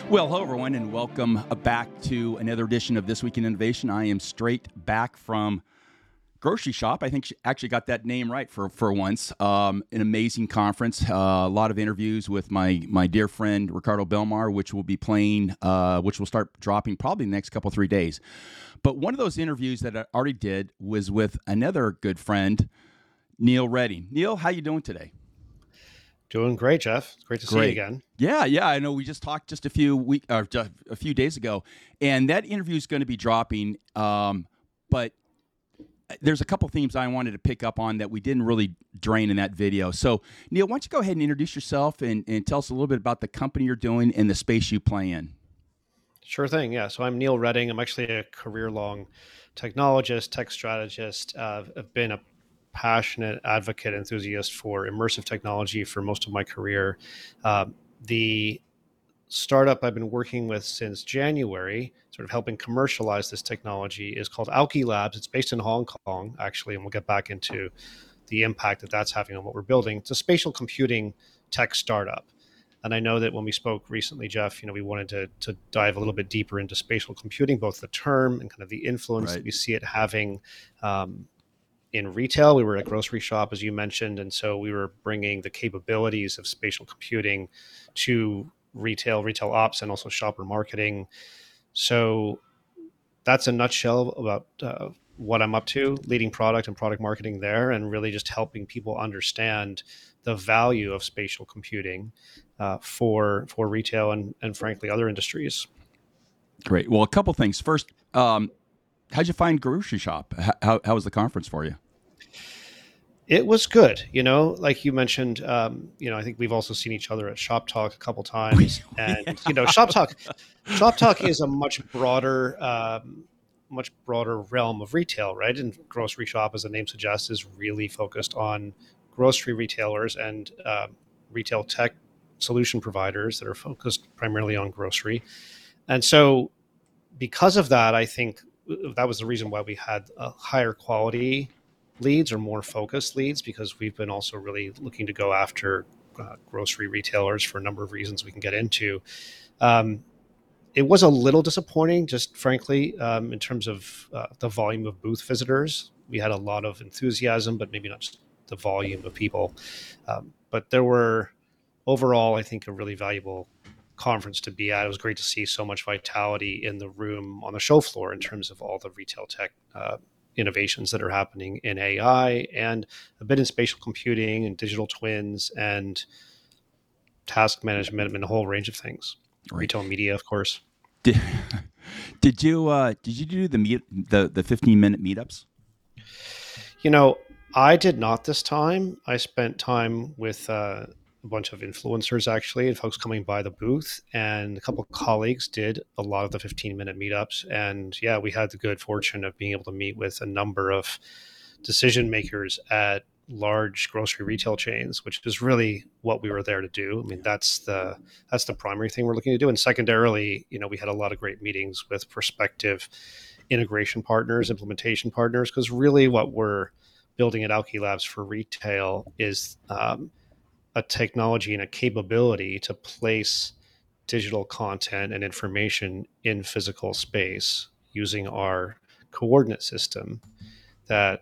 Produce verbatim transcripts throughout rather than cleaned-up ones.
Well, hello, everyone, and welcome back to another edition of This Week in Innovation. I am straight back from Grocery Shop. I think she actually got that name right for, for once. Um, an amazing conference, uh, a lot of interviews with my my dear friend Ricardo Belmar, which will be playing, uh, which will start dropping probably in the next couple, three days. But one of those interviews that I already did was with another good friend, Neil Redding. Neil, how you doing today? Doing great, Jeff. It's great to Great. see you again. Yeah, yeah. I know we just talked just a few week, uh, just a few days ago, and that interview is going to be dropping. Um, but there's a couple themes I wanted to pick up on that we didn't really drain in that video. So, Neil, why don't you go ahead and introduce yourself and, and tell us a little bit about the company you're doing and the space you play in. Sure thing. Yeah. So I'm Neil Redding. I'm actually a career-long technologist, tech strategist. Uh, I've been a passionate advocate, enthusiast for immersive technology for most of my career. Uh, the startup I've been working with since January, sort of helping commercialize this technology, is called Alki Labs. It's based in Hong Kong, actually, and we'll get back into the impact that that's having on what we're building. It's a spatial computing tech startup. And I know that when we spoke recently, Jeff, you know, we wanted to, to dive a little bit deeper into spatial computing, both the term and kind of the influence Right. that we see it having um, in retail. We were at Grocery Shop, as you mentioned, and so we were bringing the capabilities of spatial computing to retail, retail ops, and also shopper marketing. So that's a nutshell about uh, what I'm up to, leading product and product marketing there, and really just helping people understand the value of spatial computing uh, for for retail and, and frankly, other industries. Great. Well, a couple things. First, um, how'd you find Grocery Shop? How, how was the conference for you? It was good. You know, like you mentioned, um, you know, I think we've also seen each other at Shop Talk a couple times. And, yeah. you know, Shop Talk, Shop Talk is a much broader, um, much broader realm of retail, right? And Grocery Shop, as the name suggests, is really focused on grocery retailers and uh, retail tech solution providers that are focused primarily on grocery. And so because of that, I think that was the reason why we had a higher quality leads or more focused leads, because we've been also really looking to go after uh, grocery retailers for a number of reasons we can get into. Um, it was a little disappointing, just frankly, um, in terms of uh, the volume of booth visitors. We had a lot of enthusiasm, but maybe not just the volume of people. Um, but there were overall, I think, a really valuable conference to be at. It was great to see so much vitality in the room on the show floor in terms of all the retail tech uh, innovations that are happening in A I and a bit in spatial computing and digital twins and task management and a whole range of things. Right. Retail media, of course. Did, did you uh, did you do the meet the the fifteen minute meetups? You know, I did not this time. I spent time with uh, a bunch of influencers, actually, and folks coming by the booth, and a couple of colleagues did a lot of the fifteen minute meetups. And yeah, we had the good fortune of being able to meet with a number of decision makers at large grocery retail chains, which is really what we were there to do. I mean, that's the that's the primary thing we're looking to do. And secondarily, you know, we had a lot of great meetings with prospective integration partners, implementation partners, because really what we're building at Alki Labs for retail is um, a technology and a capability to place digital content and information in physical space using our coordinate system that,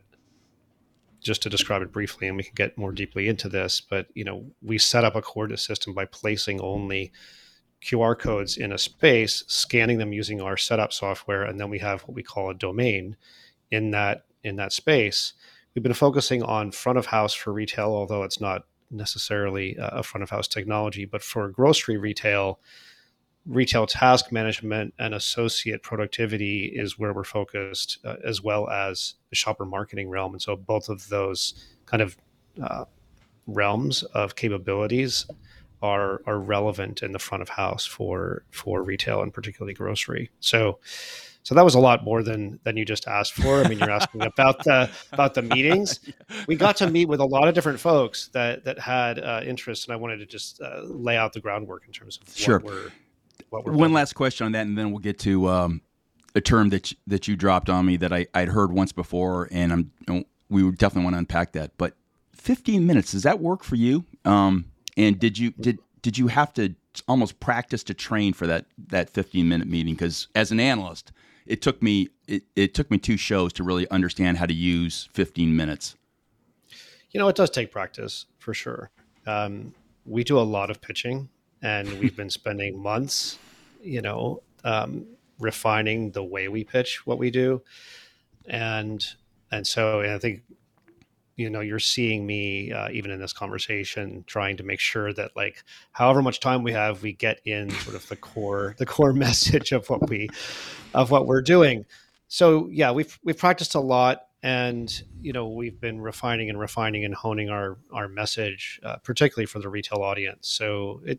just to describe it briefly, and we can get more deeply into this, but you know, we set up a coordinate system by placing only Q R codes in a space, scanning them using our setup software, and then we have what we call a domain in that in that space. We've been focusing on front of house for retail, although it's not necessarily a front of house technology, but for grocery retail, retail task management and associate productivity is where we're focused, uh, as well as the shopper marketing realm. And so both of those kind of uh, realms of capabilities are are relevant in the front of house for for retail and particularly grocery. So so that was a lot more than than you just asked for. I mean, you're asking about the about the meetings. We got to meet with a lot of different folks that that had uh, interest, and I wanted to just uh, lay out the groundwork in terms of sure. what we're what we're One building. last question on that, and then we'll get to um, a term that you, that you dropped on me that I, I'd heard once before, and I'm you know, we would definitely want to unpack that. But fifteen minutes, does that work for you? Um, and did you did did you have to almost practice to train for that that fifteen minute meeting, because as an analyst, it took me it, it took me two shows to really understand how to use fifteen minutes. You know, it does take practice for sure. Um, we do a lot of pitching, and we've been spending months, you know, um, refining the way we pitch what we do. And, and so and I think, you know, you're seeing me uh, even in this conversation, trying to make sure that, like, however much time we have, we get in sort of the core, the core message of what we, of what we're doing. So yeah, we've, we've practiced a lot. And, you know, we've been refining and refining and honing our, our message, uh, particularly for the retail audience. So it,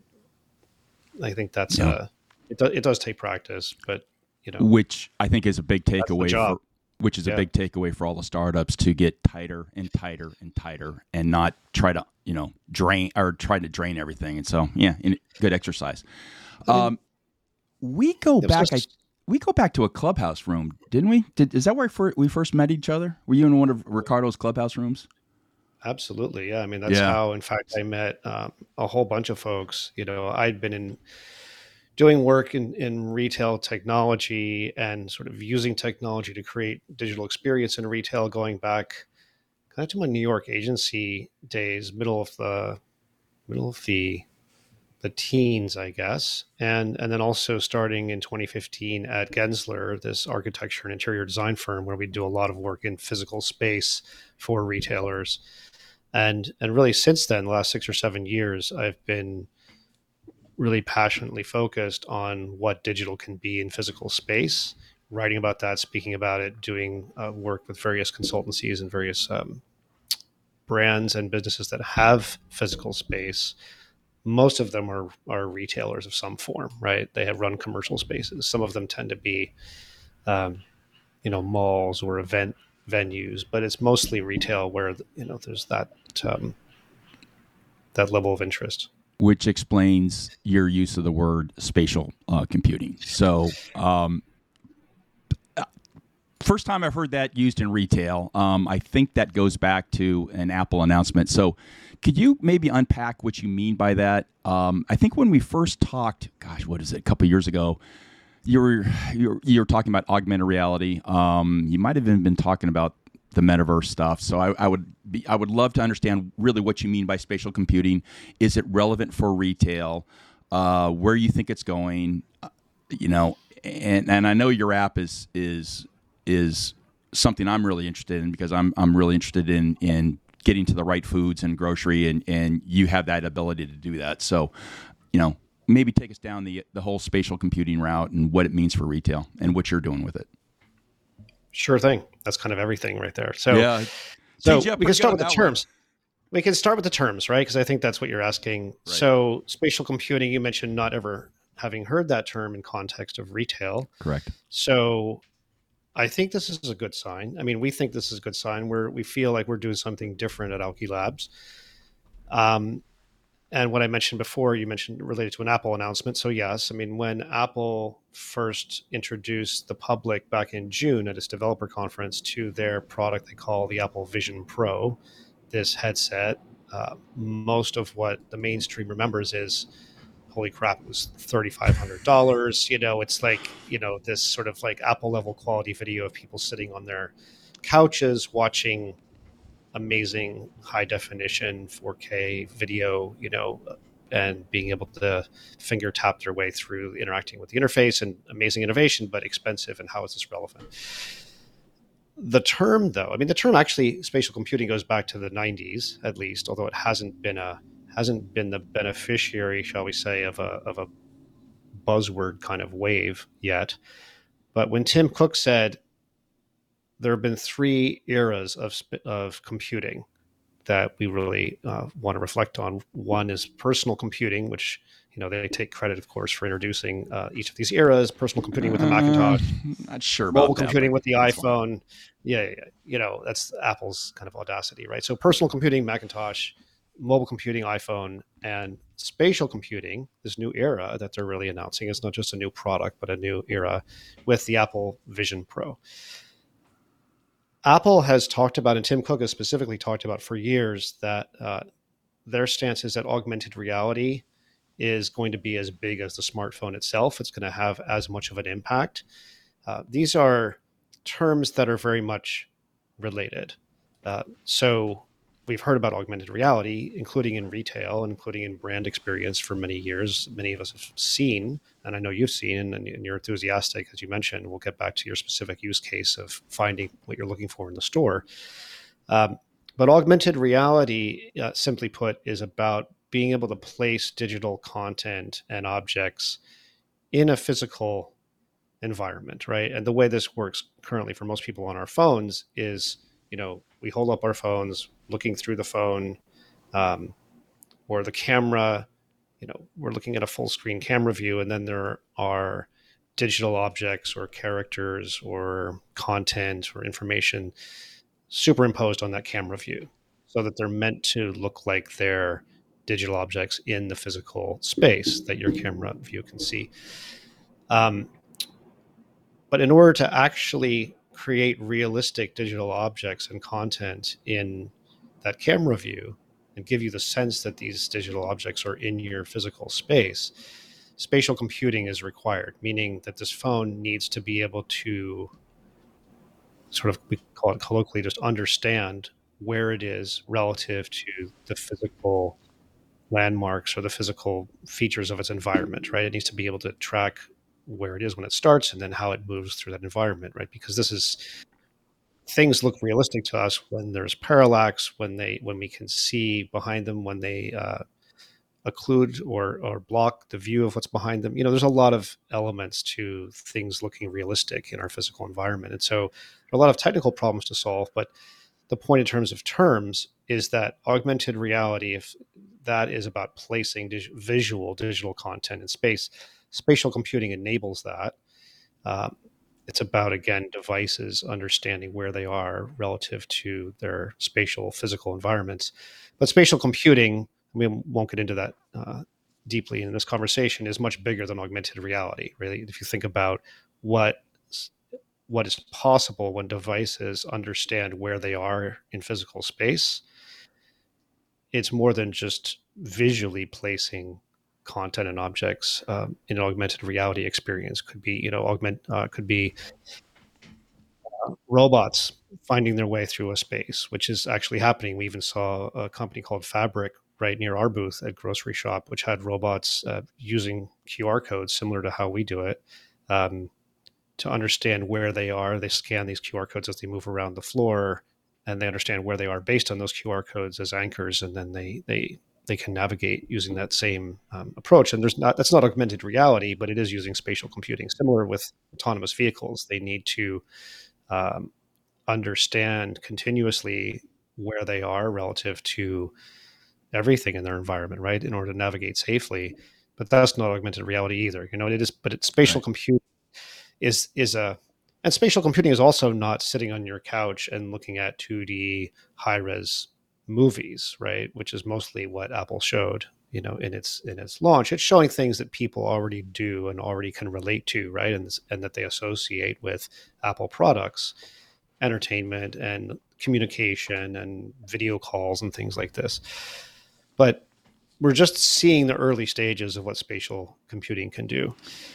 I think that's, yeah. uh, it, do, it does take practice, but, you know, which I think is a big takeaway for, which is yeah. a big takeaway for all the startups, to get tighter and tighter and tighter and not try to, you know, drain or try to drain everything. And so, yeah, in, good exercise. I mean, um, we go back, just, I, We go back to a clubhouse room, didn't we? Did, is that where we first met each other? Were you in one of Ricardo's clubhouse rooms? Absolutely, yeah. I mean, that's yeah. how, in fact, I met um, a whole bunch of folks. You know, I'd been in doing work in, in retail technology and sort of using technology to create digital experience in retail, going back kind of to my New York agency days, middle of the middle of the. the teens, I guess. And, and then also starting in twenty fifteen at Gensler, this architecture and interior design firm where we do a lot of work in physical space for retailers. And, and really since then, the last six or seven years, I've been really passionately focused on what digital can be in physical space, writing about that, speaking about it, doing uh, work with various consultancies and various um, brands and businesses that have physical space. Most of them are, are retailers of some form, right? They have run commercial spaces. Some of them tend to be, um, you know, malls or event venues, but it's mostly retail where, you know, there's that, um, that level of interest. Which explains your use of the word spatial uh, computing. So, um, first time I've heard that used in retail. Um, I think that goes back to an Apple announcement. So could you maybe unpack what you mean by that? Um, I think when we first talked, gosh, what is it, a couple of years ago, you were, you were, you were talking about augmented reality. Um, you might have even been talking about the metaverse stuff. So I, I would be, I would love to understand really what you mean by spatial computing. Is it relevant for retail? Uh, where you think it's going? Uh, you know, and, and I know your app is, is, is something I'm really interested in, because I'm I'm really interested in in getting to the right foods and grocery, and, and you have that ability to do that. So, you know, maybe take us down the the whole spatial computing route and what it means for retail and what you're doing with it. Sure thing. That's kind of everything right there. So, yeah. so we can start with the terms. One. We can start with the terms, right? Because I think that's what you're asking. Right. So spatial computing, you mentioned not ever having heard that term in context of retail. Correct. So I think this is a good sign. I mean, we think this is a good sign where we feel like we're doing something different at Alki Labs. Um, and what I mentioned before, you mentioned related to an Apple announcement. So yes, I mean, when Apple first introduced the public back in June at its developer conference to their product they call the Apple Vision Pro, this headset, uh, most of what the mainstream remembers is, holy crap, it was three thousand five hundred dollars. You know, it's like, you know, this sort of like Apple level quality video of people sitting on their couches watching amazing high definition four K video, you know, and being able to finger tap their way through interacting with the interface, and amazing innovation, but expensive. And how is this relevant? The term, though, I mean, the term actually, spatial computing, goes back to the nineties, at least, although it hasn't been a hasn't been the beneficiary, shall we say, of a of a buzzword kind of wave yet. But when Tim Cook said there have been three eras of of computing that we really uh, want to reflect on. One is personal computing, which, you know, they take credit, of course, for introducing uh, each of these eras. Personal computing with the Macintosh, uh, not sure about mobile that, computing with the iPhone. Fine. Yeah, yeah, you know, that's Apple's kind of audacity, right? So personal computing, Macintosh, mobile computing, iPhone, and spatial computing, this new era that they're really announcing. It's not just a new product, but a new era with the Apple Vision Pro. Apple has talked about, and Tim Cook has specifically talked about for years, that uh, their stance is that augmented reality is going to be as big as the smartphone itself. It's going to have as much of an impact. Uh, these are terms that are very much related. Uh, so we've heard about augmented reality, including in retail, including in brand experience for many years. Many of us have seen, and I know you've seen, and, and you're enthusiastic, as you mentioned. We'll get back to your specific use case of finding what you're looking for in the store. Um, but augmented reality, uh, simply put, is about being able to place digital content and objects in a physical environment, right? And the way this works currently for most people on our phones is, you know, we hold up our phones, looking through the phone, um, or the camera, you know, we're looking at a full screen camera view, and then there are digital objects or characters or content or information superimposed on that camera view so that they're meant to look like they're digital objects in the physical space that your camera view can see. Um, but in order to actually create realistic digital objects and content in that camera view and give you the sense that these digital objects are in your physical space, spatial computing is required, meaning that this phone needs to be able to sort of, we call it colloquially, just understand where it is relative to the physical landmarks or the physical features of its environment, right? It needs to be able to track where it is when it starts and then how it moves through that environment, right? Because this is, things look realistic to us when there's parallax, when they, when we can see behind them, when they uh, occlude or or block the view of what's behind them. You know, there's a lot of elements to things looking realistic in our physical environment. And so there are a lot of technical problems to solve, but the point in terms of terms is that augmented reality, if that is about placing dig- visual digital content in space, spatial computing enables that. Um, it's about, again, devices understanding where they are relative to their spatial physical environments. But spatial computing, we won't get into that uh, deeply in this conversation, is much bigger than augmented reality. Really, if you think about what what is possible when devices understand where they are in physical space, it's more than just visually placing content and objects um, in an augmented reality experience. Could be, you know, augment uh, could be uh, robots finding their way through a space, which is actually happening. We even saw a company called Fabric right near our booth at Grocery Shop, which had robots uh, using Q R codes similar to how we do it um, to understand where they are. They scan these Q R codes as they move around the floor, and they understand where they are based on those Q R codes as anchors, and then they they they can navigate using that same um, approach. And there's not that's not augmented reality, but it is using spatial computing. Similar with autonomous vehicles, they need to um, understand continuously where they are relative to everything in their environment, right, in order to navigate safely. But that's not augmented reality either. You know, it is, but it's spatial right. computing is is a and spatial computing is also not sitting on your couch and looking at two D high-res movies, right? Which is mostly what Apple showed, you know, in its in its launch. It's showing things that people already do and already can relate to, right? And and that they associate with Apple products, entertainment and communication and video calls and things like this. But we're just seeing the early stages of what spatial computing can do.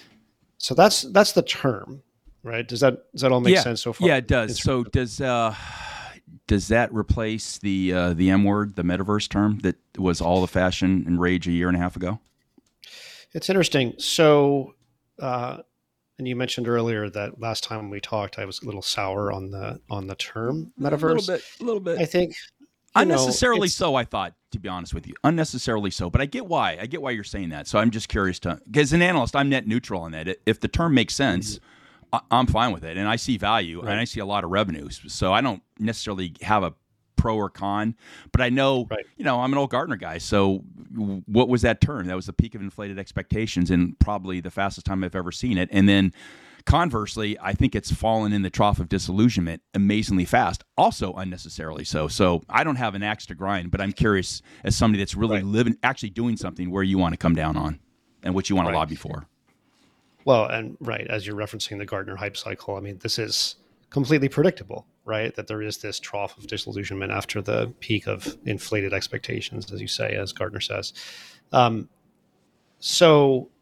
So that's that's the term, right? Does that does that all make yeah. sense so far? Yeah, it does. So does uh, does that replace the uh, the M word, the metaverse term that was all the fashion and rage a year and a half ago? It's interesting. So, uh, and you mentioned earlier that last time we talked, I was a little sour on the on the term metaverse. A little bit, a little bit. I think unnecessarily know, so. I thought, to be honest with you, unnecessarily so. But I get why. I get why you're saying that. So I'm just curious to, because as an analyst, I'm net neutral on that. If the term makes sense, mm-hmm. I, I'm fine with it, and I see value, right. and I see a lot of revenues. So I don't necessarily have a pro or con, but I know, right. you know, I'm an old Gartner guy. So what was that term? That was the peak of inflated expectations, and probably the fastest time I've ever seen it. And then conversely, I think it's fallen in the trough of disillusionment amazingly fast, also unnecessarily so. So I don't have an axe to grind, but I'm curious, as somebody that's really right. living, actually doing something, where you want to come down on and what you want right. to lobby for. Well, and right, as you're referencing the Gartner hype cycle, I mean, this is completely predictable, right? That there is this trough of disillusionment after the peak of inflated expectations, as you say, as Gartner says. Um, so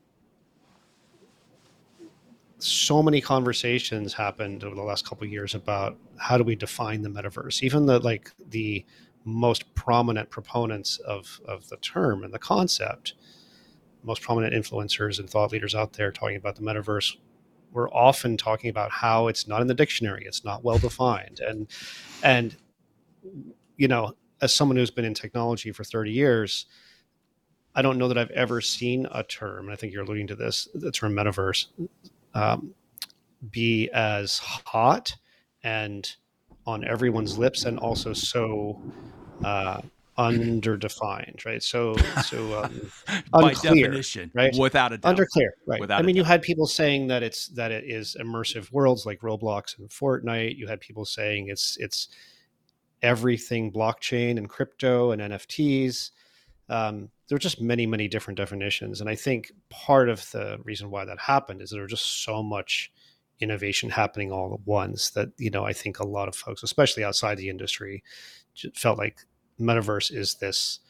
so many conversations happened over the last couple of years about how do we define the metaverse. Even the like the most prominent proponents of of the term and the concept, most prominent influencers and thought leaders out there talking about the metaverse, we're often talking about how it's not in the dictionary, it's not well defined. And and you know, as someone who's been in technology for thirty years, I don't know that I've ever seen a term, and I think you're alluding to this, the term metaverse, um, be as hot and on everyone's lips, and also so uh, underdefined, right? So, so um, by unclear, definition, right? without a doubt. Underclear, right? Without I mean, a you doubt. had people saying that it's that it is immersive worlds like Roblox and Fortnite. You had people saying it's it's everything blockchain and crypto and N F Ts. Um, there are just many, many different definitions, and I think part of the reason why that happened is there was just so much innovation happening all at once that, you know, I think a lot of folks, especially outside the industry, felt like metaverse is this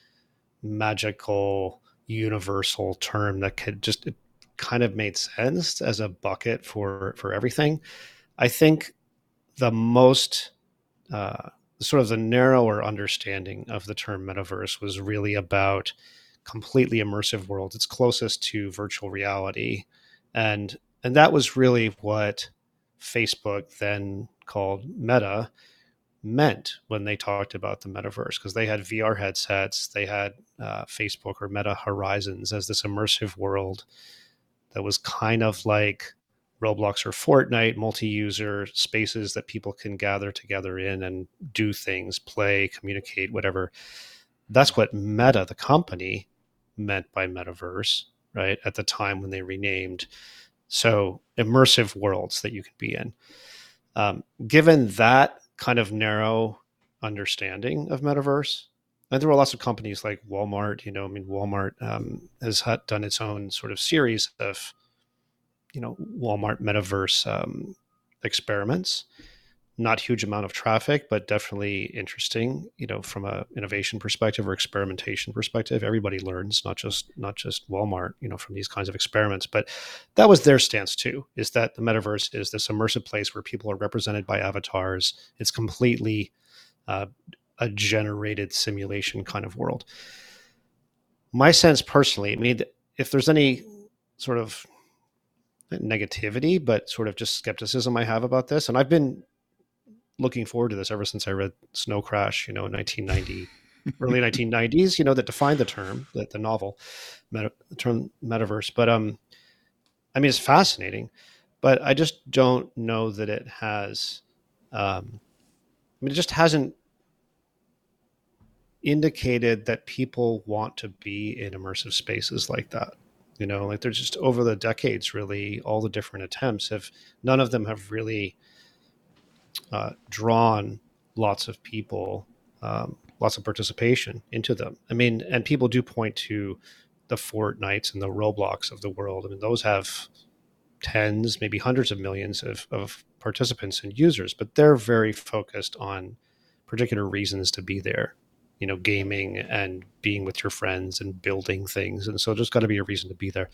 magical universal term that could just, it kind of made sense as a bucket for for everything. I think the most uh, sort of the narrower understanding of the term metaverse was really about completely immersive worlds. It's closest to virtual reality, and and that was really what Facebook, then called Meta, meant when they talked about the metaverse, because they had V R headsets, they had uh, Facebook or Meta Horizons as this immersive world that was kind of like Roblox or Fortnite, multi-user spaces that people can gather together in and do things, play, communicate, whatever. That's what Meta, the company, meant by metaverse, right? At the time when they renamed. So immersive worlds that you could be in. Um, given that kind of narrow understanding of metaverse, and there were lots of companies like Walmart, you know, I mean, Walmart um, has had done its own sort of series of, you know, Walmart metaverse um, experiments. Not huge amount of traffic, but definitely interesting, you know, from a innovation perspective or experimentation perspective. Everybody learns, not just not just Walmart, you know, from these kinds of experiments. But that was their stance too, is that the metaverse is this immersive place where people are represented by avatars. It's completely uh, a generated simulation kind of world. My sense personally, I mean, if there's any sort of negativity, but sort of just skepticism I have about this, and I've been looking forward to this ever since I read Snow Crash, you know, in nineteen ninety, early nineteen nineties, you know, that defined the term, the, the novel, meta, the term metaverse. But um, I mean, it's fascinating, but I just don't know that it has. Um, I mean, it just hasn't indicated that people want to be in immersive spaces like that. You know, like they're just over the decades, really, all the different attempts have, none of them have really uh, drawn lots of people, um, lots of participation into them. I mean, and people do point to the Fortnites and the Roblox of the world. I mean, those have tens, maybe hundreds of millions of, of participants and users, but they're very focused on particular reasons to be there, you know, gaming and being with your friends and building things. And so there's got to be a reason to be there.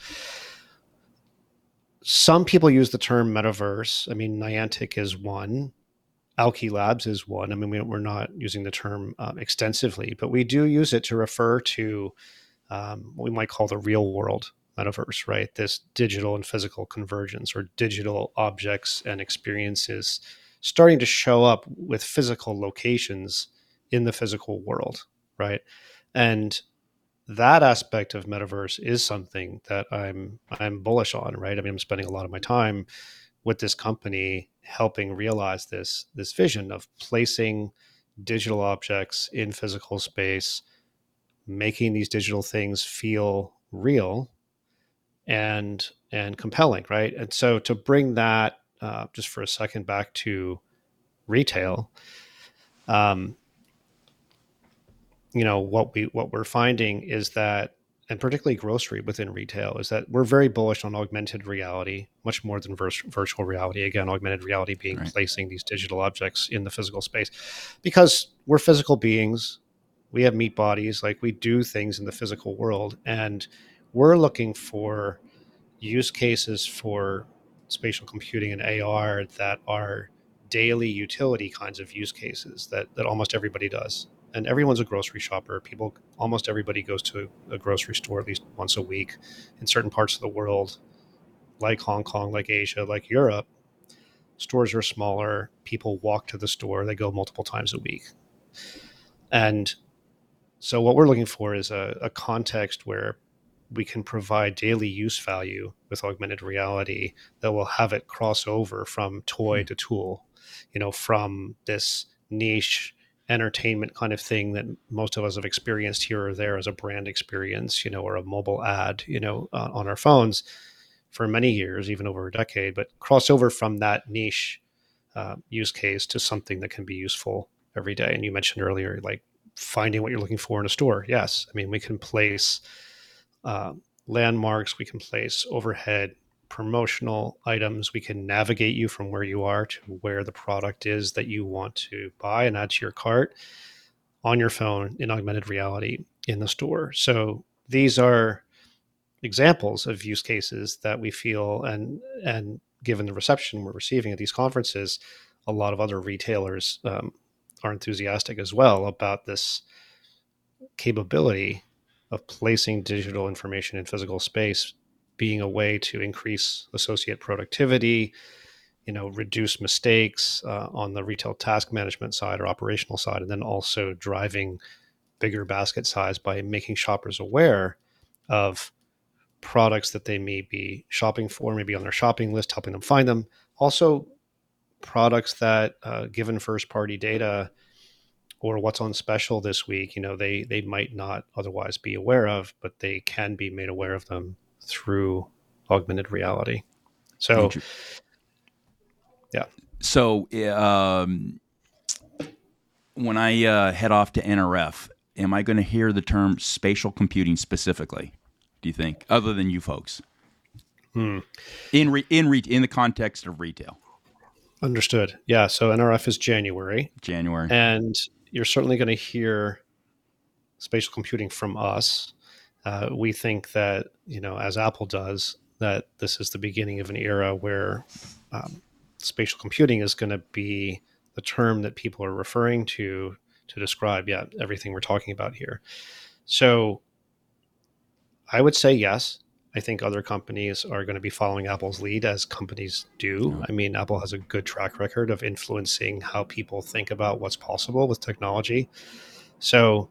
Some people use the term metaverse. I mean, Niantic is one. Alki Labs is one. I mean, we, we're not using the term um, extensively, but we do use it to refer to um, what we might call the real world metaverse, right? This digital and physical convergence, or digital objects and experiences starting to show up with physical locations in the physical world, right? And that aspect of metaverse is something that I'm I'm bullish on, right? I mean, I'm spending a lot of my time with this company helping realize this this vision of placing digital objects in physical space, making these digital things feel real and and compelling, right? And so to bring that uh, just for a second back to retail, um, you know, what we what we're finding is that, and particularly grocery within retail, is that we're very bullish on augmented reality, much more than vir- virtual reality. Again, augmented reality being right. placing these digital objects in the physical space, because we're physical beings. We have meat bodies, like we do things in the physical world, and we're looking for use cases for spatial computing and A R that are daily utility kinds of use cases that, that almost everybody does. And everyone's a grocery shopper. People, almost everybody goes to a grocery store at least once a week. In certain parts of the world, like Hong Kong, like Asia, like Europe, stores are smaller. People walk to the store. They go multiple times a week. And so what we're looking for is a, a context where we can provide daily use value with augmented reality that will have it cross over from toy to tool, you know, from this niche entertainment kind of thing that most of us have experienced here or there as a brand experience, you know, or a mobile ad, you know, uh, on our phones for many years, even over a decade, but cross over from that niche uh, use case to something that can be useful every day. And you mentioned earlier, like finding what you're looking for in a store. Yes. I mean, we can place uh, landmarks, we can place overhead promotional items, we can navigate you from where you are to where the product is that you want to buy and add to your cart on your phone in augmented reality in the store. So these are examples of use cases that we feel, and and given the reception we're receiving at these conferences, a lot of other retailers um, are enthusiastic as well about this capability of placing digital information in physical space being a way to increase associate productivity, you know, reduce mistakes uh, on the retail task management side or operational side, and then also driving bigger basket size by making shoppers aware of products that they may be shopping for, maybe on their shopping list, helping them find them. Also, products that, uh, given first-party data or what's on special this week, you know, they they might not otherwise be aware of, but they can be made aware of them through augmented reality. So, yeah. So, um, when I uh, head off to N R F, am I going to hear the term spatial computing specifically? Do you think, other than you folks, Hmm. in re- in re- in the context of retail? Understood. Yeah. So N R F is January. January, and you're certainly going to hear spatial computing from us. Uh, we think that, you know, as Apple does, that this is the beginning of an era where um, spatial computing is going to be the term that people are referring to to describe, yeah, everything we're talking about here. So I would say yes. I think other companies are going to be following Apple's lead, as companies do. Yeah. I mean, Apple has a good track record of influencing how people think about what's possible with technology. So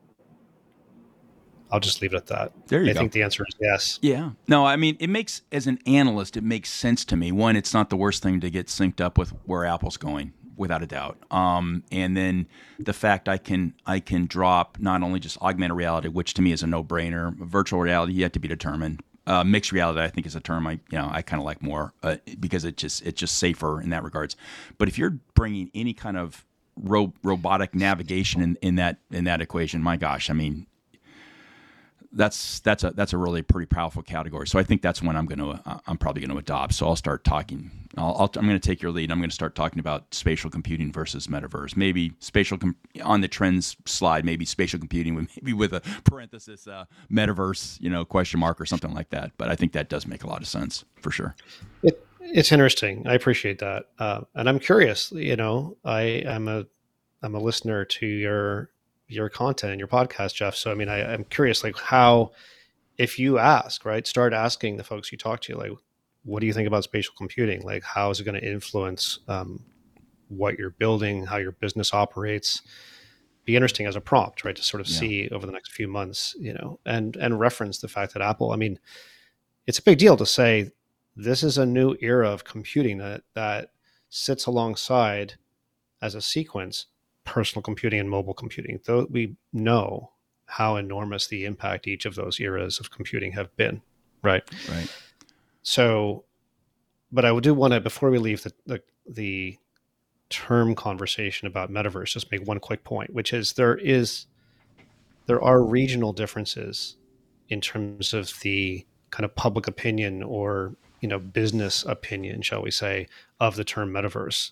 I'll just leave it at that. There you I go. think the answer is yes. Yeah. No, I mean, it makes, as an analyst, it makes sense to me. One, it's not the worst thing to get synced up with where Apple's going, without a doubt. Um, and then the fact I can I can drop not only just augmented reality, which to me is a no-brainer, virtual reality yet to be determined. Uh, mixed reality, I think, is a term I you know I kind of like more uh, because it just it's just safer in that regards. But if you're bringing any kind of ro- robotic navigation in, in that in that equation, my gosh, I mean, that's that's a that's a really pretty powerful category. So I think that's one I'm going to uh, I'm probably going to adopt. So I'll start talking. I'll, I'll, I'm going to take your lead. I'm going to start talking about spatial computing versus metaverse. Maybe spatial com- on the trends slide. Maybe spatial computing with maybe with a parenthesis uh, metaverse, you know, question mark or something like that. But I think that does make a lot of sense for sure. It, it's interesting. I appreciate that, uh, and I'm curious. You know, I am a I'm a listener to your your content and your podcast, Jeff. So I mean, I, I'm curious, like how, if you ask, right, start asking the folks you talk to, like, what do you think about spatial computing? Like, how is it going to influence um, what you're building, how your business operates? Be interesting as a prompt, right, to sort of Yeah. see over the next few months, you know, and and reference the fact that Apple, I mean, it's a big deal to say this is a new era of computing that that sits alongside as a sequence personal computing and mobile computing. Though we know how enormous the impact each of those eras of computing have been, right? Right. So, but I do want to, before we leave the, the the term conversation about metaverse, just make one quick point, which is there is there are regional differences in terms of the kind of public opinion or, you know, business opinion, shall we say, of the term metaverse.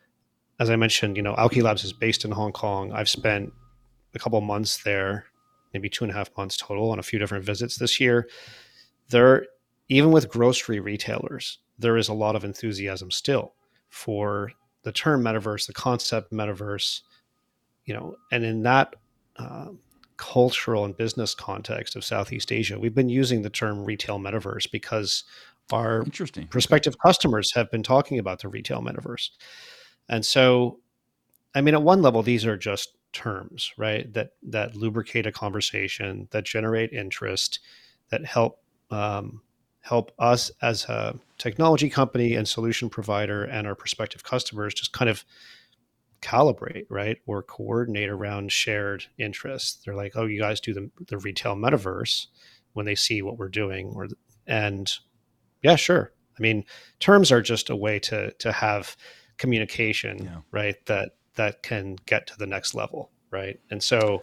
As I mentioned, you know, Alki Labs is based in Hong Kong. I've spent a couple of months there maybe two and a half months total on a few different visits this year. There, even with grocery retailers, there is a lot of enthusiasm still for the term metaverse, the concept metaverse, you know, and in that uh, cultural and business context of Southeast Asia, we've been using the term retail metaverse because our Interesting. prospective Okay. customers have been talking about the retail metaverse. And so, I mean, at one level, these are just terms, right? That that lubricate a conversation, that generate interest, that help um, help us as a technology company and solution provider and our prospective customers just kind of calibrate, right, or coordinate around shared interests. They're like, oh, you guys do the the retail metaverse when they see what we're doing, or and yeah, sure. I mean, terms are just a way to to have communication, Yeah. right? That that can get to the next level, right? And so,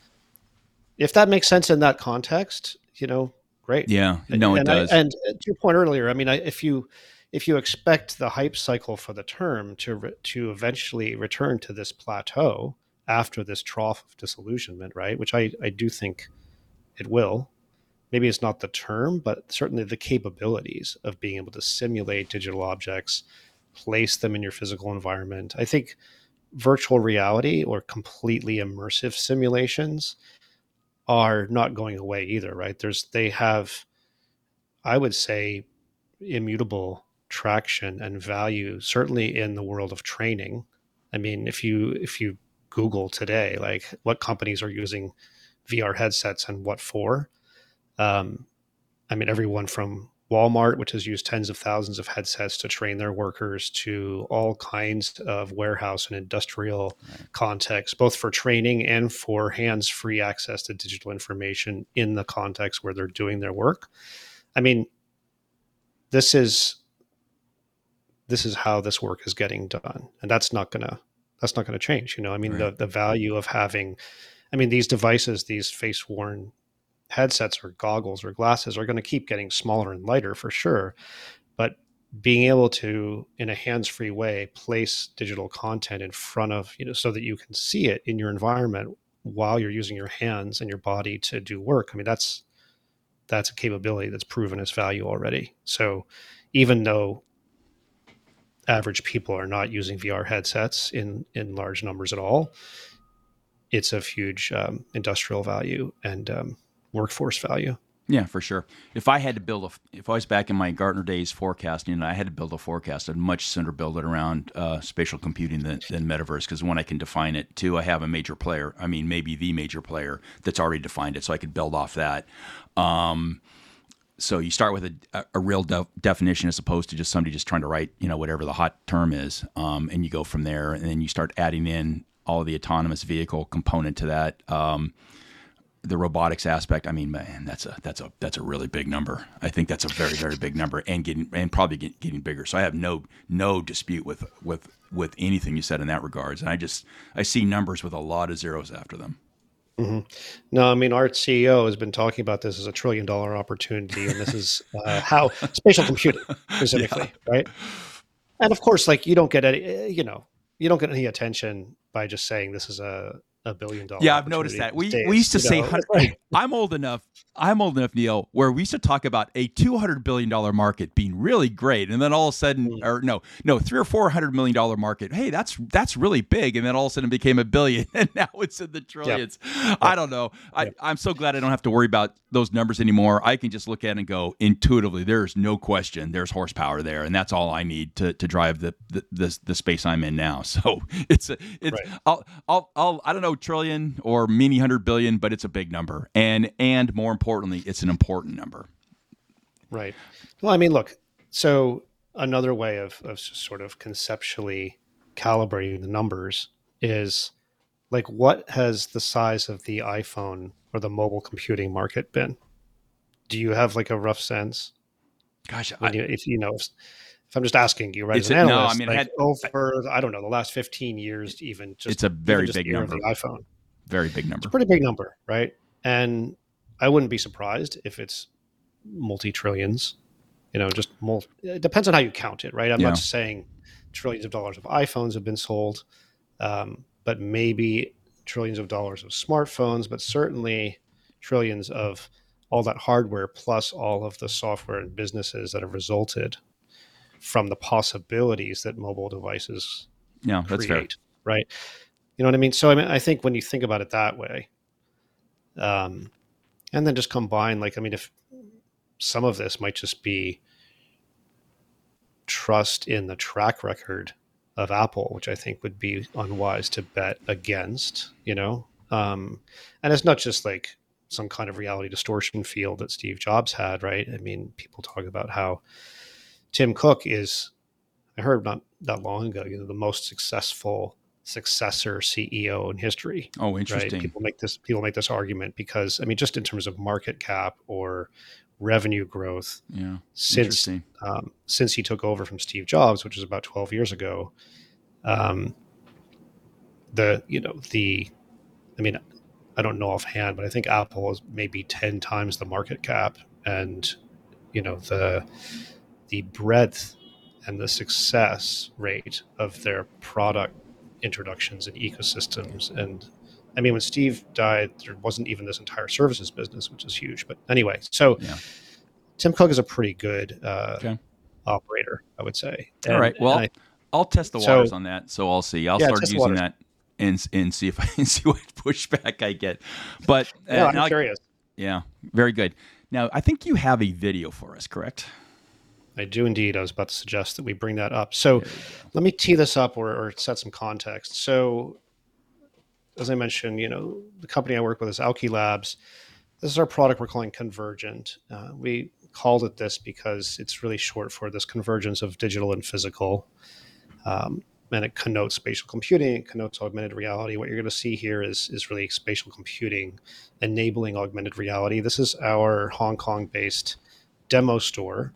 if that makes sense in that context, you know, great. Yeah. And No, it and I does. and to your point earlier, I mean, I, if you if you expect the hype cycle for the term to re, to eventually return to this plateau after this trough of disillusionment, right? Which I I do think it will. Maybe it's not the term, but certainly the capabilities of being able to simulate digital objects, place them in your physical environment. I think virtual reality or completely immersive simulations are not going away either, right? There's they have, I would say, immutable traction and value, certainly in the world of training. I mean, if you if you Google today, like what companies are using V R headsets and what for, um, I mean, everyone from Walmart, which has used tens of thousands of headsets to train their workers, to all kinds of warehouse and industrial Right. contexts, both for training and for hands-free access to digital information in the context where they're doing their work. I mean, this is this is how this work is getting done, and that's not gonna that's not gonna change. You know, I mean, Right. the the value of having, I mean, these devices, these face-worn headsets or goggles or glasses are going to keep getting smaller and lighter for sure. But being able to, in a hands-free way, place digital content in front of, you know, so that you can see it in your environment while you're using your hands and your body to do work. I mean, that's that's a capability that's proven its value already. So even though average people are not using V R headsets in in large numbers at all, it's of huge um, industrial value and um, workforce value. Yeah, for sure. If I had to build a, if I was back in my Gartner days forecasting, and I had to build a forecast, I'd much sooner build it around uh, spatial computing than, than metaverse. Because one, I can define it. Two, I have a major player. I mean, maybe the major player that's already defined it, so I could build off that. Um, so you start with a, a real de- definition as opposed to just somebody just trying to write, you know, whatever the hot term is, um, and you go from there, and then you start adding in all the autonomous vehicle component to that. Um, the robotics aspect, I mean, man, that's a that's a that's a really big number. I think that's a very very big number, and getting and probably get, getting bigger. So I have no no dispute with with with anything you said in that regards. And I just I see numbers with a lot of zeros after them. Mm-hmm. No, I mean, our C E O has been talking about this as a trillion dollar opportunity, and this is uh, how spatial computing specifically, Yeah. right? And of course, like you don't get any, you know, you don't get any attention by just saying this is a a billion dollar Yeah, I've noticed opportunity that. these We we days, used to you say, know? hey, I'm old enough. I'm old enough, Neil, where we used to talk about a two hundred billion dollar market being really great, and then all of a sudden, Mm, or no, no, three or four hundred million dollar market. Hey, that's that's really big, and then all of a sudden it became a billion, and now it's in the yep, trillions. I yep, don't know. I yep. I'm so glad I don't have to worry about those numbers anymore. I can just look at it and go intuitively. There's no question. There's horsepower there, and that's all I need to to drive the the the, the space I'm in now. So it's a, it's Right. I'll I'll I'll I don't know trillion or many hundred billion, but it's a big number, and and more importantly, it's an important number. Right. Well, I mean, look, so another way of, of sort of conceptually calibrating the numbers is like, what has the size of the iPhone or the mobile computing market been? Do you have like a rough sense Gosh, when I, you, if you know, if, if I'm just asking you, right, as it's an a, no. I analyst, mean, I like had over, I don't know, the last fifteen years, even just, it's a even very just big the era of number, the iPhone, very big it's a number. pretty big number, right? And I wouldn't be surprised if it's multi trillions. You know, just mul- it depends on how you count it, right? I'm not Yeah, saying trillions of dollars of iPhones have been sold, um, but maybe trillions of dollars of smartphones, but certainly trillions of all that hardware plus all of the software and businesses that have resulted from the possibilities that mobile devices yeah, that's create, fair. right? You know what I mean? So I mean, I think when you think about it that way, um, and then just combine, like, I mean, if some of this might just be trust in the track record of Apple, which I think would be unwise to bet against, you know? Um, and it's not just like some kind of reality distortion field that Steve Jobs had, right? I mean, people talk about how Tim Cook is, I heard not that long ago, you know, the most successful successor C E O in history. Oh, interesting. Right? People make this people make this argument because, I mean, just in terms of market cap or revenue growth, yeah, since um, since he took over from Steve Jobs, which was about twelve years ago, um, the you know the, I mean, I don't know offhand, but I think Apple is maybe ten times the market cap, and you know the the breadth and the success rate of their product introductions and ecosystems. And I mean, when Steve died, there wasn't even this entire services business, which is huge. But anyway, so yeah. Tim Cook is a pretty good uh, okay. operator, I would say. And, All right. Well, I, I'll test the waters so, on that. So I'll see. I'll yeah, start using that and and see if I can see what pushback I get. But uh, yeah, I'm now, curious. Yeah, very good. Now, I think you have a video for us, correct? I do indeed. I was about to suggest that we bring that up. So let me tee this up or, or set some context. So as I mentioned, you know, the company I work with is Alki Labs. This is our product we're calling Convergent. Uh, we called it this because it's really short for this convergence of digital and physical. Um, and it connotes spatial computing, it connotes augmented reality. What you're going to see here is, is really spatial computing enabling augmented reality. This is our Hong Kong-based demo store.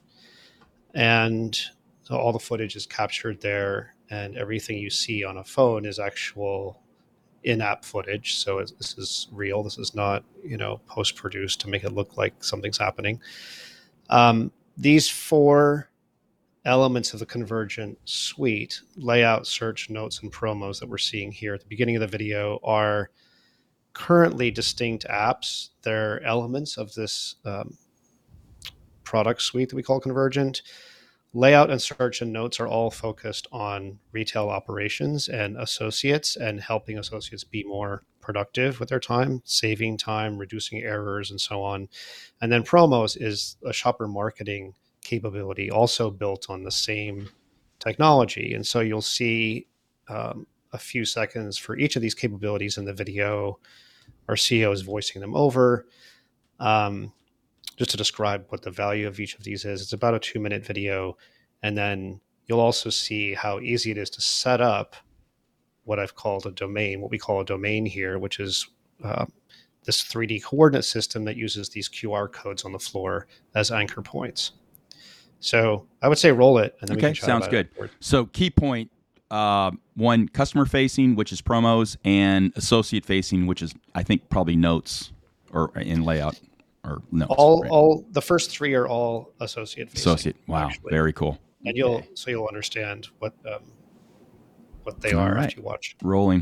And so all the footage is captured there, and everything you see on a phone is actual in-app footage. So it's, this is real. This is not, you know, post-produced to make it look like something's happening. Um, these four elements of the Convergent suite, layout, search, notes, and promos that we're seeing here at the beginning of the video, are currently distinct apps. They're elements of this um, product suite that we call Convergent. Layout and search and notes are all focused on retail operations and associates and helping associates be more productive with their time, saving time, reducing errors, and so on. And then promos is a shopper marketing capability also built on the same technology. And so you'll see um, a few seconds for each of these capabilities in the video. Our C E O is voicing them over. Um, just to describe what the value of each of these is. It's about a two minute video. And then you'll also see how easy it is to set up what I've called a domain, what we call a domain here, which is uh, this three D coordinate system that uses these Q R codes on the floor as anchor points. So I would say roll it. And then okay, we can chat sounds about good. It. So key point, uh, one, customer facing, which is promos, and associate facing, which is, I think, probably notes or in layout. Or no, all, right? all the first three are all associate facing. Associate, wow, actually. Very cool. And you'll okay. so you'll understand what um, what they all are right. After you watch. Rolling.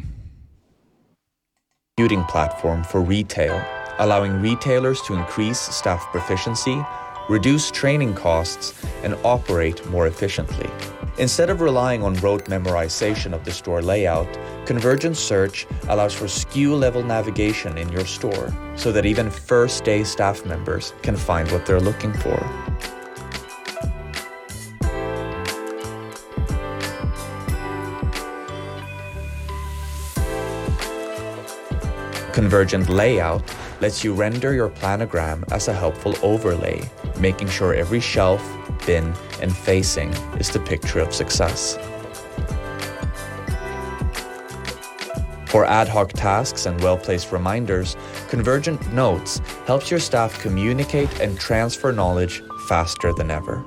Computing platform for retail, allowing retailers to increase staff proficiency, reduce training costs, and operate more efficiently. Instead of relying on rote memorization of the store layout, Convergent Search allows for S K U-level navigation in your store so that even first-day staff members can find what they're looking for. Convergent Layout lets you render your planogram as a helpful overlay, making sure every shelf, bin, and facing is the picture of success. For ad hoc tasks and well-placed reminders, Convergent Notes helps your staff communicate and transfer knowledge faster than ever.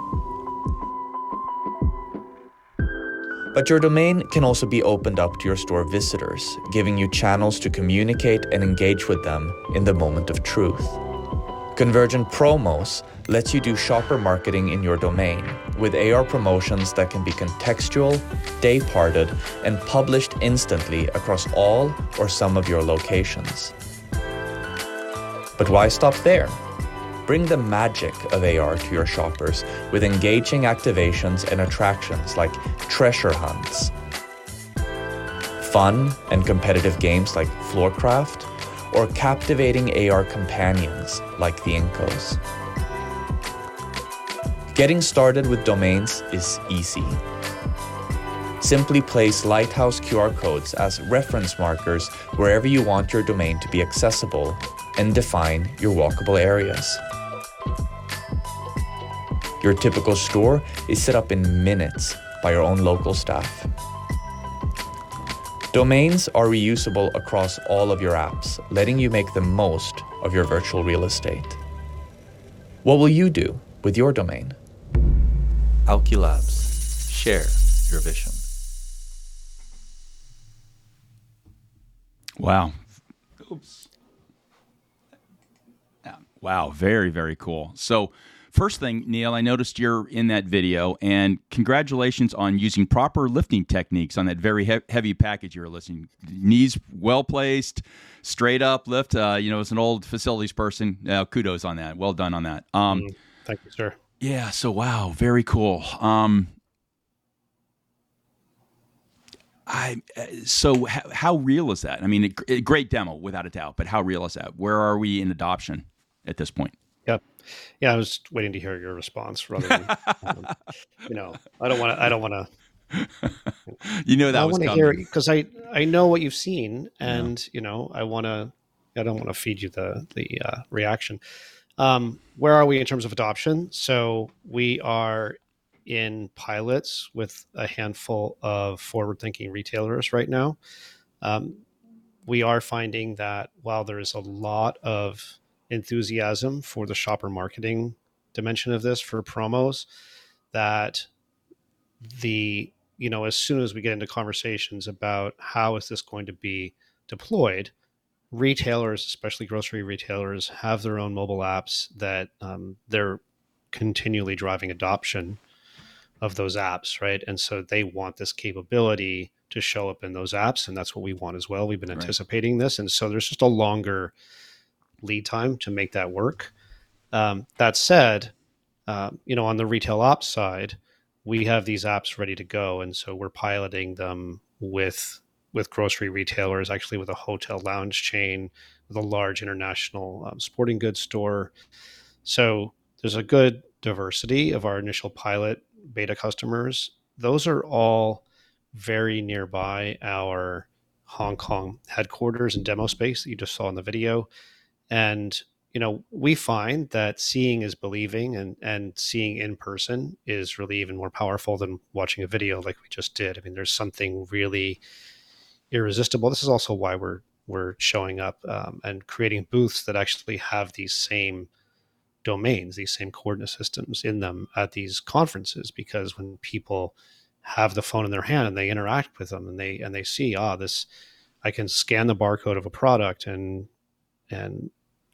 But your domain can also be opened up to your store visitors, giving you channels to communicate and engage with them in the moment of truth. Convergent Promos lets you do shopper marketing in your domain with A R promotions that can be contextual, day-parted, and published instantly across all or some of your locations. But why stop there? Bring the magic of A R to your shoppers with engaging activations and attractions like treasure hunts, fun and competitive games like Floorcraft, or captivating A R companions like the Incos. Getting started with domains is easy. Simply place Lighthouse Q R codes as reference markers wherever you want your domain to be accessible and define your walkable areas. Your typical store is set up in minutes by your own local staff. Domains are reusable across all of your apps, letting you make the most of your virtual real estate. What will you do with your domain? Alki Labs. Share your vision. Wow. Oops. Wow. Very, very cool. So first thing, Neil, I noticed you're in that video, and congratulations on using proper lifting techniques on that very he- heavy package you were listing. Knees well placed, straight up lift. Uh, you know, as an old facilities person, uh, kudos on that. Well done on that. Um, mm, thank you, sir. Yeah. So, wow. Very cool. Um, I so how, how real is that? I mean, a, a great demo without a doubt, but how real is that? Where are we in adoption at this point? Yep. Yeah, I was waiting to hear your response rather than, um, you know, I don't want to, I don't want to, you know, that I was want to coming. hear it because I, I know what you've seen, and, yeah. you know, I want to, I don't want to feed you the, the uh, reaction. Um, where are we in terms of adoption? So we are in pilots with a handful of forward-thinking retailers right now. Um, we are finding that while there is a lot of enthusiasm for the shopper marketing dimension of this for promos, that the, you know, as soon as we get into conversations about how is this going to be deployed, retailers, especially grocery retailers, have their own mobile apps that um, they're continually driving adoption of those apps, right? And so they want this capability to show up in those apps, and that's what we want as well. We've been anticipating right. this, and so there's just a longer lead time to make that work. Um, that said, uh, you know, on the retail ops side, we have these apps ready to go, and so we're piloting them with with grocery retailers, actually with a hotel lounge chain, with a large international um, sporting goods store. So there's a good diversity of our initial pilot beta customers. Those are all very nearby our Hong Kong headquarters and demo space that you just saw in the video. And, you know, we find that seeing is believing, and, and seeing in person is really even more powerful than watching a video like we just did. I mean, there's something really irresistible. This is also why we're we're showing up um, and creating booths that actually have these same domains, these same coordinate systems in them at these conferences, because when people have the phone in their hand and they interact with them and they and they see, ah, this, I can scan the barcode of a product and and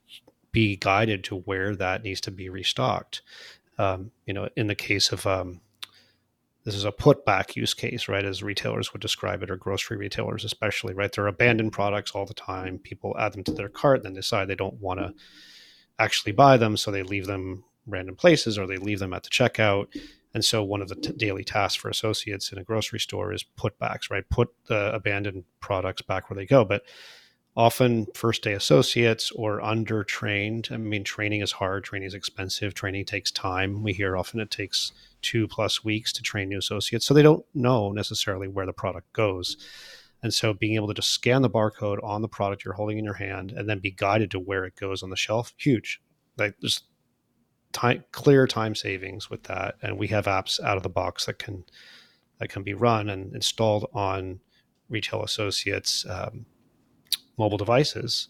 be guided to where that needs to be restocked. Um, you know, in the case of um, this is a put back use case, right? As retailers would describe it, or grocery retailers especially, right? They're abandoned products all the time. People add them to their cart and then decide they don't want to actually buy them, so they leave them random places, or they leave them at the checkout. And so one of the t- daily tasks for associates in a grocery store is put backs, right? Put the abandoned products back where they go. But often first day associates or under trained. I mean, training is hard. Training is expensive. Training takes time. We hear often it takes two plus weeks to train new associates. So they don't know necessarily where the product goes. And so being able to just scan the barcode on the product you're holding in your hand and then be guided to where it goes on the shelf, huge. Like there's time, clear time savings with that. And we have apps out of the box that can, that can be run and installed on retail associates' um, mobile devices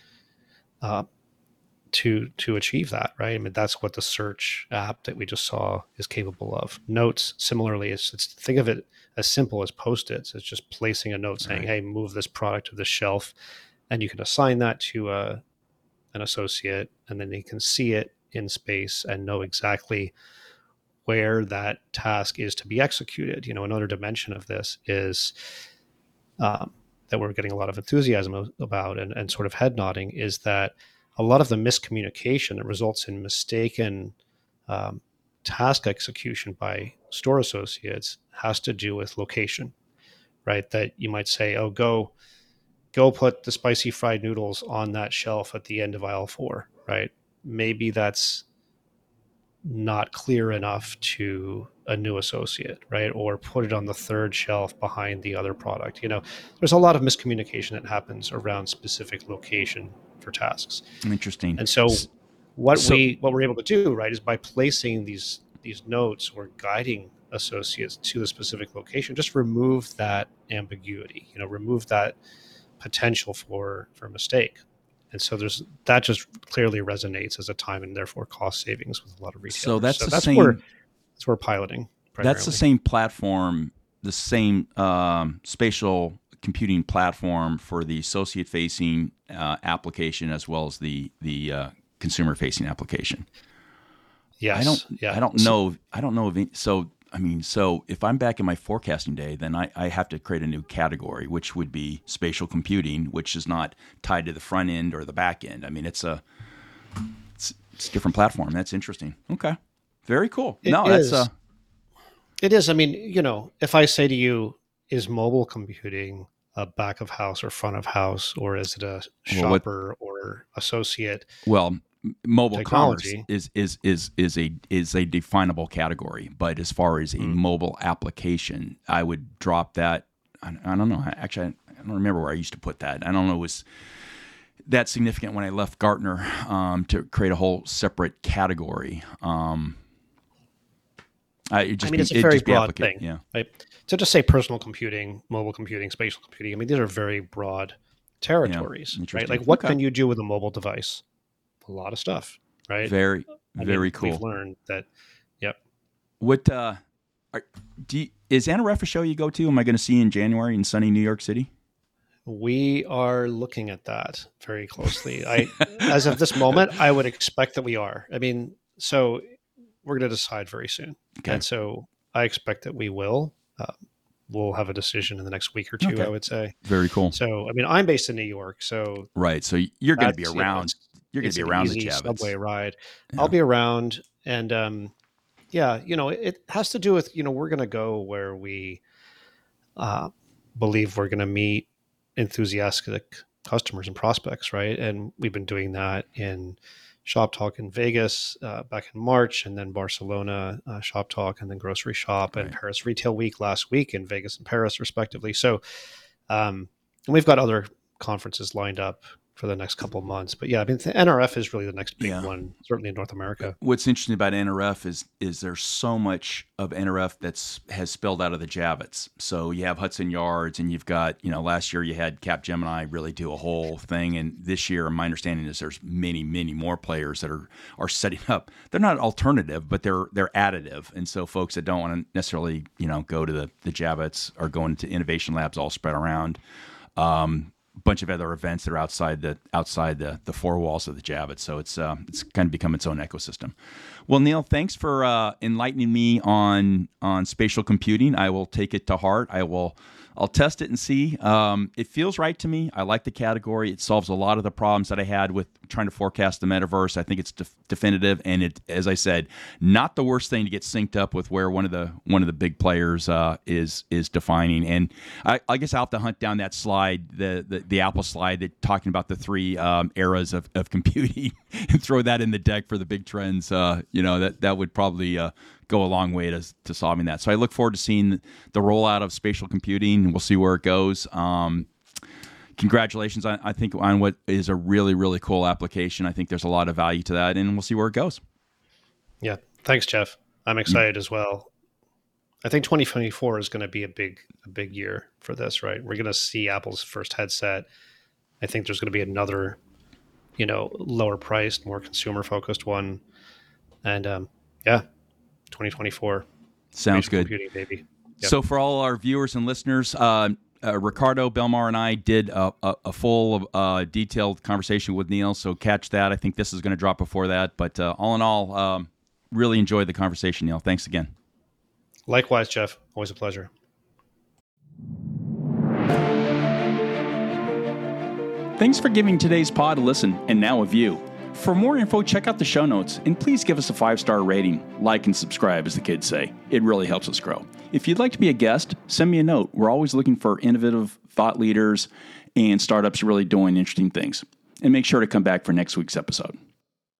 uh, to to achieve that, right? I mean, that's what the search app that we just saw is capable of. Notes, similarly, it's, it's think of it as simple as Post-its. It's just placing a note saying, right. hey, move this product to the shelf, and you can assign that to a, an associate, and then they can see it in space and know exactly where that task is to be executed. You know, another dimension of this is um, that we're getting a lot of enthusiasm about and, and sort of head nodding is that a lot of the miscommunication that results in mistaken um, task execution by store associates has to do with location, right? That you might say, oh, go, go put the spicy fried noodles on that shelf at the end of aisle four, right? Maybe that's not clear enough to a new associate, right? Or put it on the third shelf behind the other product. You know, there's a lot of miscommunication that happens around specific location for tasks. Interesting. And so what so, we what we're able to do, right, is by placing these these notes or guiding associates to the specific location, just remove that ambiguity, you know, remove that potential for for mistake. And so there's that just clearly resonates as a time and therefore cost savings with a lot of retailers. So that's so the that's same. Where, that's where piloting. Primarily. That's the same platform, the same um, spatial computing platform for the associate-facing uh, application as well as the the uh, consumer-facing application. Yes. I don't. Yeah. I don't know. I don't know of any, so. I mean, so if I'm back in my forecasting day, then I, I have to create a new category, which would be spatial computing, which is not tied to the front end or the back end. I mean, it's a it's, it's a different platform. That's interesting. Okay, very cool. It no, is. that's uh, it is. I mean, you know, if I say to you, is mobile computing a back of house or front of house, or is it a shopper well, what, or associate? Well. Mobile technology. commerce is is is is a is a definable category, but as far as a mm. mobile application, I would drop that. I, I don't know. Actually, I don't remember where I used to put that. I don't know. It was that significant when I left Gartner um, to create a whole separate category. Um, I, it just I mean, be, it's a very broad thing. thing. Yeah. Right? To just say personal computing, mobile computing, spatial computing. I mean, these are very broad territories, yeah, right? Like, what okay. can you do with a mobile device? A lot of stuff, right? Very, I very mean, cool. We've learned that. Yep. What uh, are, do you, is N R F a show you go to? Am I going to see you in January in sunny New York City? We are looking at that very closely. I, as of this moment, I would expect that we are. I mean, so we're going to decide very soon, okay. and so I expect that we will. Uh, we'll have a decision in the next week or two. Okay. I would say. Very cool. So, I mean, I'm based in New York, so right. So you're going to be around. You know, you're going to be around the Javits. Subway ride. Yeah. I'll be around, and um, yeah, you know, it has to do with you know we're going to go where we uh, believe we're going to meet enthusiastic customers and prospects, right? And we've been doing that in Shop Talk in Vegas uh, back in March, and then Barcelona uh, Shop Talk, and then Grocery Shop, and right. Paris Retail Week last week in Vegas and Paris, respectively. So, um, and we've got other conferences lined up for the next couple of months. But yeah, I mean, the N R F is really the next big yeah. one, certainly in North America. What's interesting about N R F is is there's so much of N R F that's has spilled out of the Javits. So you have Hudson Yards, and you've got, you know, last year you had Capgemini really do a whole thing. And this year, my understanding is there's many, many more players that are are setting up. They're not alternative, but they're they're additive. And so folks that don't want to necessarily, you know, go to the, the Javits are going to innovation labs all spread around. Um, bunch of other events that are outside the outside the, the four walls of the Javits. So it's uh, it's kind of become its own ecosystem. Well, Neil, thanks for uh, enlightening me on on spatial computing. I will take it to heart. I will I'll test it and see. Um, it feels right to me. I like the category. It solves a lot of the problems that I had with trying to forecast the metaverse. I think it's def- definitive, and it, as I said, not the worst thing to get synced up with where one of the one of the big players uh, is is defining. And I, I guess I'll have to hunt down that slide, the the, the Apple slide that talking about the three um, eras of, of computing, and throw that in the deck for the big trends. Uh, you know, that that would probably uh, go a long way to to solving that. So I look forward to seeing the rollout of spatial computing, and we'll see where it goes. Um, congratulations, on, I think, on what is a really, really cool application. I think there's a lot of value to that, and we'll see where it goes. Yeah. Thanks, Jeff. I'm excited mm-hmm. as well. I think twenty twenty-four is going to be a big, a big year for this, right? We're going to see Apple's first headset. I think there's going to be another, you know, lower priced, more consumer focused one. And um, yeah, twenty twenty-four. Sounds good. Computing, baby. Yep. So for all our viewers and listeners, uh, uh, Ricardo Belmar and I did a, a, a full, uh, detailed conversation with Neil. So catch that. I think this is going to drop before that. But uh, all in all, um, really enjoyed the conversation, Neil. Thanks again. Likewise, Jeff. Always a pleasure. Thanks for giving today's pod a listen and now a view. For more info, check out the show notes, and please give us a five-star rating. Like and subscribe, as the kids say. It really helps us grow. If you'd like to be a guest, send me a note. We're always looking for innovative thought leaders and startups really doing interesting things. And make sure to come back for next week's episode.